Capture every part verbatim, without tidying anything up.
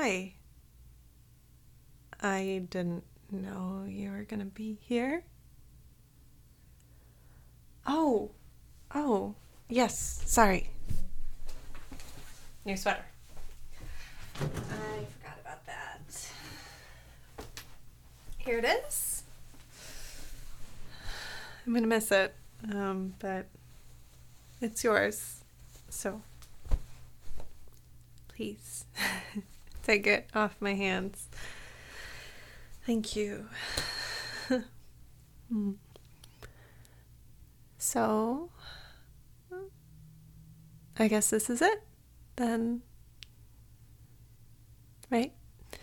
Hi. I didn't know you were gonna be here. Oh, oh, yes, sorry. New sweater. I forgot about that. Here it is. I'm gonna miss it, um, but it's yours, so please take it off my hands. Thank you. Hmm. So, I guess this is it, then, right?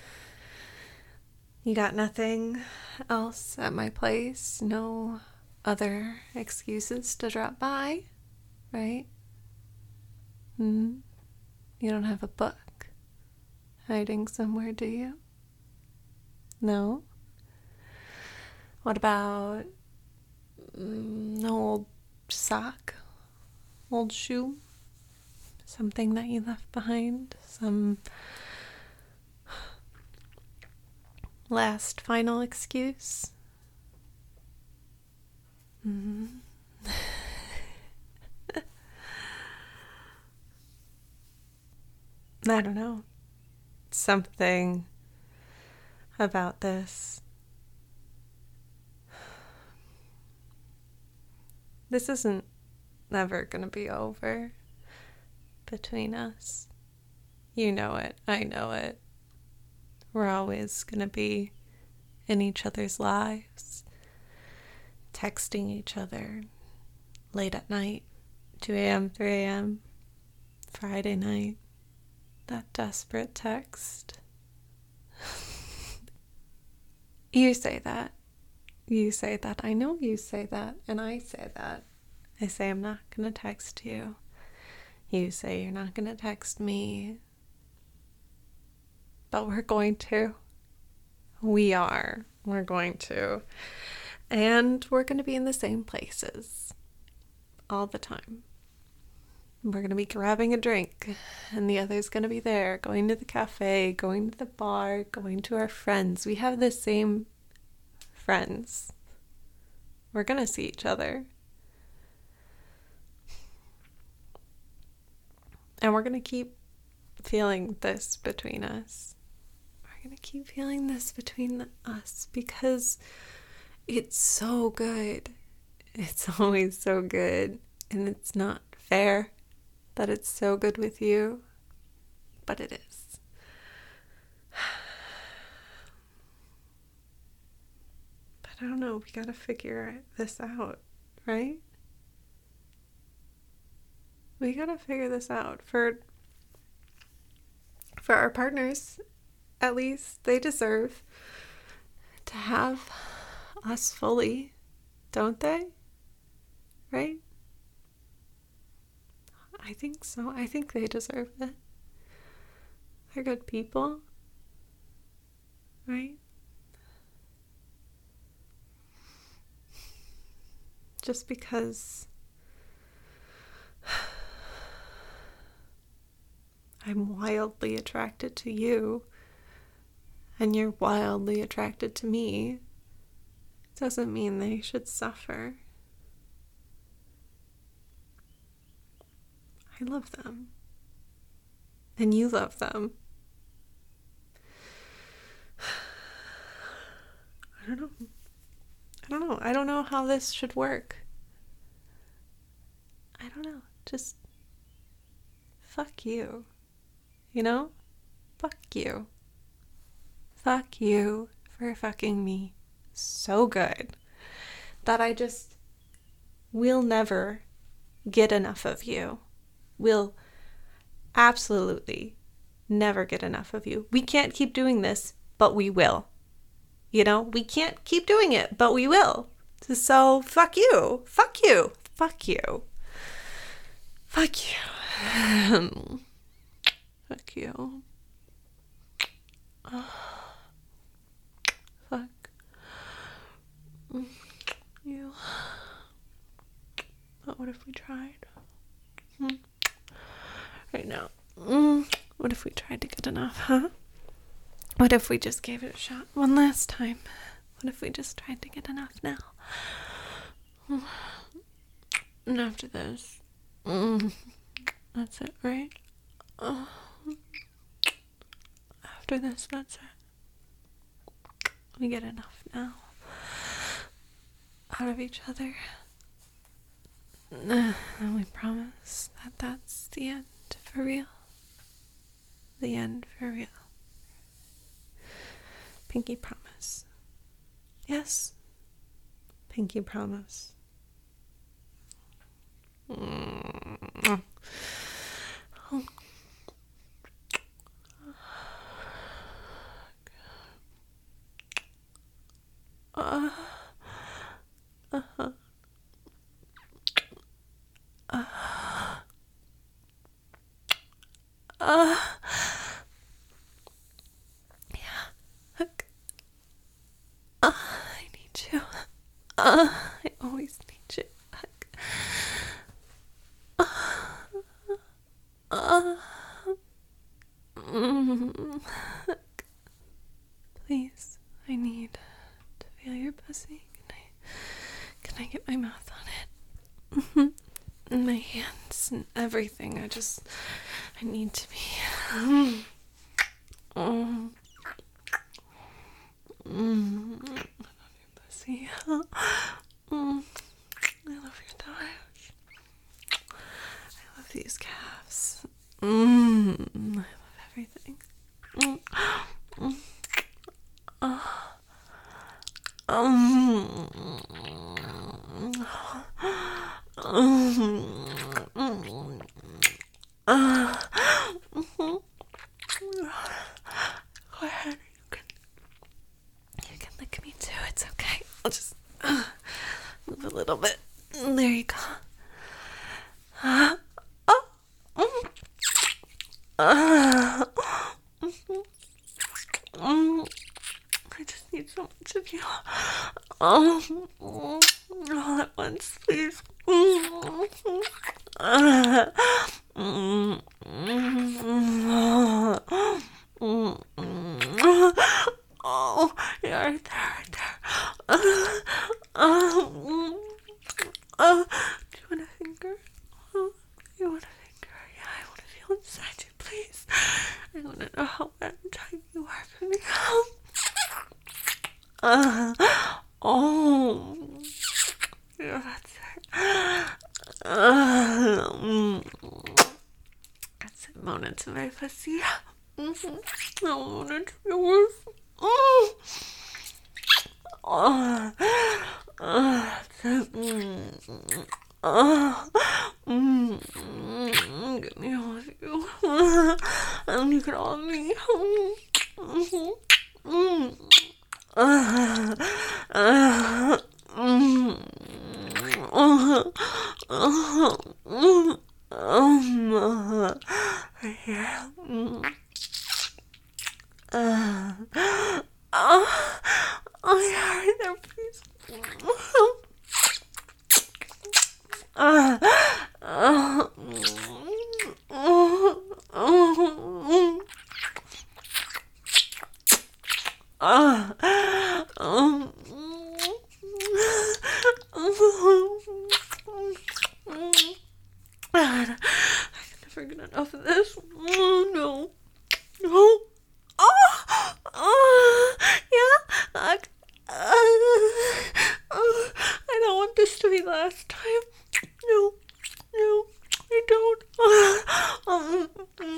You got nothing else at my place? No other excuses to drop by, right? Hmm? You don't have a book hiding somewhere, do you? No? What about mm, an old sock? Old shoe? Something that you left behind? Some last final excuse? Mm-hmm. I don't know. Something about this. This isn't ever gonna be over between us. You know it. I know it. We're always gonna be in each other's lives, texting each other late at night, two a.m., three a.m., Friday night, that desperate text. You say that. You say that. I know you say that. And I say that. I say I'm not going to text you. You say you're not going to text me. But we're going to. We are. We're going to. And we're going to be in the same places all the time. We're going to be grabbing a drink, and the other's going to be there, going to the cafe, going to the bar, going to our friends. We have the same friends. We're going to see each other. And we're going to keep feeling this between us. We're going to keep feeling this between us because it's so good. It's always so good. And it's not fair that it's so good with you, but it is. But I don't know, we gotta figure this out, right? We gotta figure this out for for our partners. At least they deserve to have us fully, don't they? Right? I think so. I think they deserve it. They're good people, right? Just because I'm wildly attracted to you and you're wildly attracted to me doesn't mean they should suffer. I love them. And you love them. I don't know. I don't know. I don't know how this should work. I don't know. Just fuck you. You know? Fuck you. Fuck you for fucking me so good that I just will never get enough of you. Will absolutely never get enough of you. We can't keep doing this, but we will. You know, we can't keep doing it, but we will. So fuck you. Fuck you. Fuck you. Fuck you. Fuck you. Oh, fuck you. But what if we tried? Hmm. Right now. Mm. What if we tried to get enough, huh? What if we just gave it a shot one last time? What if we just tried to get enough now? And after this, mm, that's it, right? Uh, after this, that's it. We get enough now out of each other. Uh, and we promise that that's the end for real. The end for real. Pinky promise. Yes. Pinky promise. Mm. Oh. Uh, uh-huh. Uh, uh, yeah. Look. Uh, I need you. Uh, I always need you. Uh, uh, mm, please, I need to feel your pussy. Can I, can I get my mouth on it? And my hands and everything. I just, I need to be. Mm. Mm. Mm. I love your pussy. Mm. I love your thighs. I love these calves. Mm. I love everything. Mm. Mm. Uh. Um. Um. Uh. Go ahead. You can. You can lick me too. It's okay. I'll just uh, move a little bit. There you go. Uh. Oh. Mm. Uh. Mm-hmm. Mm. I just need so much of you. Oh, all at once, please. Uh, mm, mm, mm, oh, yeah, right there, right there. Uh, uh, uh, do you want a finger? Uh, do you want a finger? Yeah, I want to feel inside you, please. I want to know how wet and tight you are for me. Uh, oh, yeah, that's it. Uh, mm, that's it, moan into my pussy. Mm-hmm. I moan into yours. Mm. Uh, uh, that's it. Mm. Uh, mm, mm, get me all of you. And you can all of me. Mm-hmm. Mm. Uh, uh, mm, uh, uh, mm, um, uh, right here. Mm. Uh, uh, oh yeah, right there, please. Uh, uh, uh, uh, uh, um, I can never get enough of this. Oh, no. No. Oh, oh, yeah. I, uh, uh, I don't want this to be the last time. No, no, I don't. Um,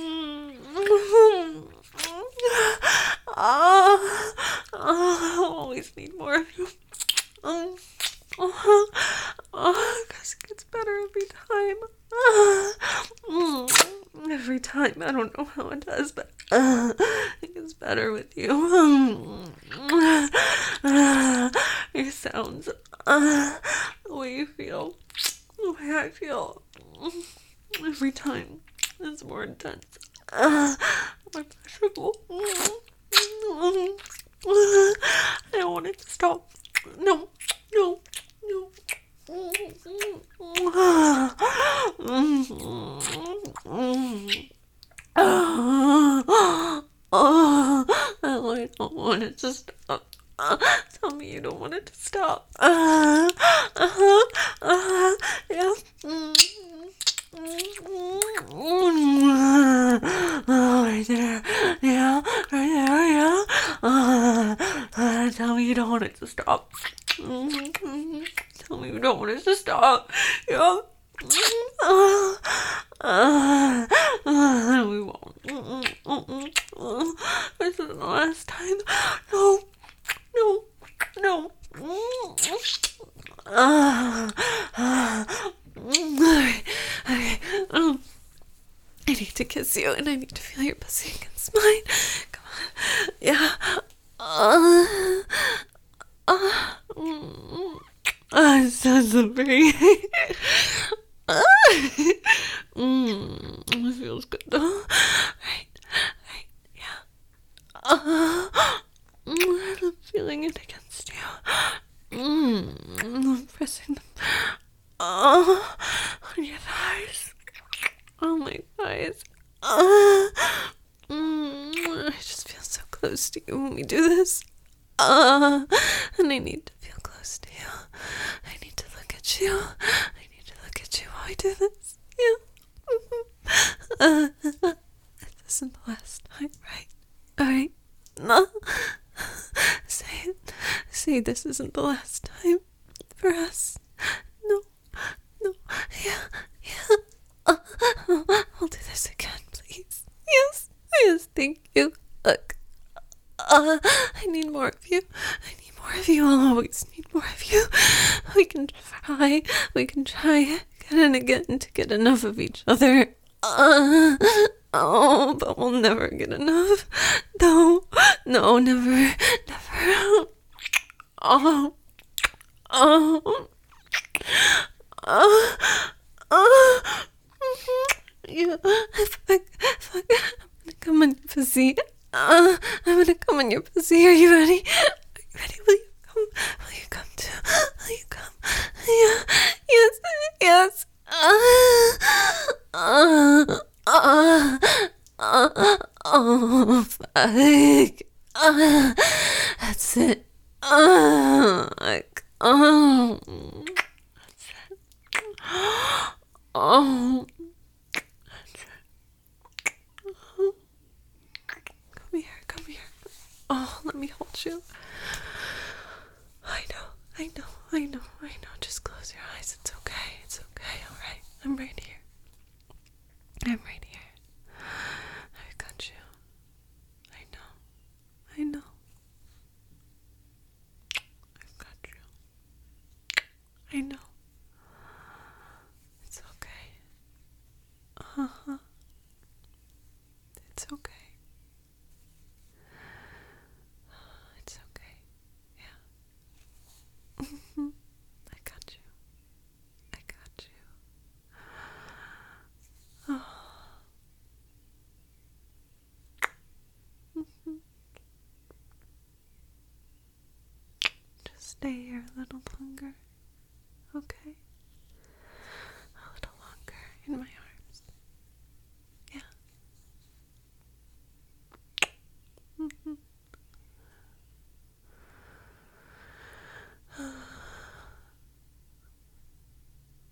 mm, uh, uh, I always need more of you. Um, uh, uh, cause it gets better every time. Uh, mm, every time. I don't know how it does, but uh, it gets better with you. Um, uh, your sounds, uh, the way you feel, the way I feel. Every time it's more intense. Uh, my pleasurable. I don't want it to stop. No, no, no. Oh, I to stop. Uh, tell me you don't want it to stop. Uh, uh-huh, uh-huh, yeah. Oh, right there. Yeah, right there, yeah. Uh, uh, tell me you don't want it to stop. Tell me you don't want it to stop. Yeah. Uh, uh, uh, we won't. Uh, this is the last time. No. No, no. Uh, uh, okay, okay. Um, I need to kiss you, and I need to feel your pussy against mine. Come on. Yeah. Uh, uh, mm, uh, it sounds so pretty. uh, mm, it feels good though. Right, right, yeah. Uh, I'm feeling it against you. Mm, I'm pressing them. Oh, on your thighs. Oh, my thighs. Uh, mm, I just feel so close to you when we do this. Uh, and I need to feel close to you. I need to look at you. I need to look at you while we do this. Yeah. Uh, this isn't the last time, right? Alright. No. Say it. Say this isn't the last time for us. No. No. Yeah. Yeah. Uh, I'll do this again, please. Yes. Yes. Thank you. Look. Uh, I need more of you. I need more of you. I'll always need more of you. We can try. We can try again and again to get enough of each other. Uh, oh, but we'll never get enough. No, no, never, never. Oh, oh, oh, oh. Yeah, fuck, fuck. I'm gonna come on your pussy. Uh, I'm gonna come on your pussy. Are you ready? Are you ready? Will you come? Will you come too? Will you come? Yeah, yes, yes. Uh, uh, uh, uh, oh, fuck. Uh, that's it. Uh, like, oh, that's it. Oh, that's it. Oh. Come here, come here. Oh, let me hold you. I know, I know, I know, I know. Just close your eyes. It's okay. It's okay. All right. I'm right here. I'm right here. I've got you. I know. I know. I've got you. I know. It's okay. Uh-huh. It's okay. It's okay. Yeah. I got you. I got you. Oh. Just stay here a little longer. Okay.